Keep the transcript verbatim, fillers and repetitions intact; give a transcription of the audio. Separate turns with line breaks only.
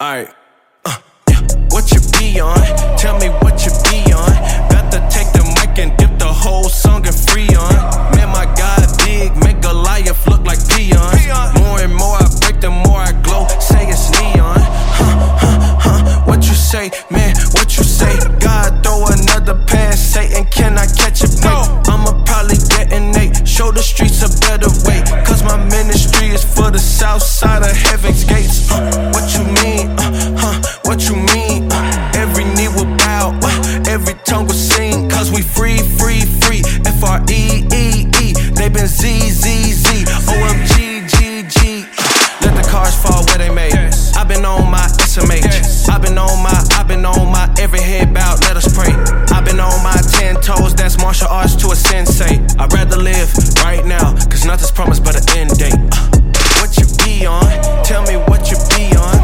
Alright. Uh, yeah. What you be on? Tell me what you be on. Got to take the mic and dip the whole song in Freon. Man, my God big, make Goliath look like peons. More and more I break, the more I glow. Say it's neon. Huh, huh, huh. What you say, man? What you say? God, throw another pass. Satan, can I catch a break? I'ma probably get an eight. Show the streets a better way. Cause my ministry is for the south side of heaven's gates. Uh, what you mean? Uh, huh, what you mean? Uh, every knee will bow, uh, every tongue will sing. Cause we free, free, free. F R E E E. They been Z, Z, Z. O M G, G, G. Let the cars fall where they made. I've been on my S M H. I've been on my, I've been on my every head bowed, let us pray. I've been on my ten toes, that's martial arts to a sensei. I'd rather live right now, cause nothing's promised but an end date. Uh, what you be on? Tell me what you be on.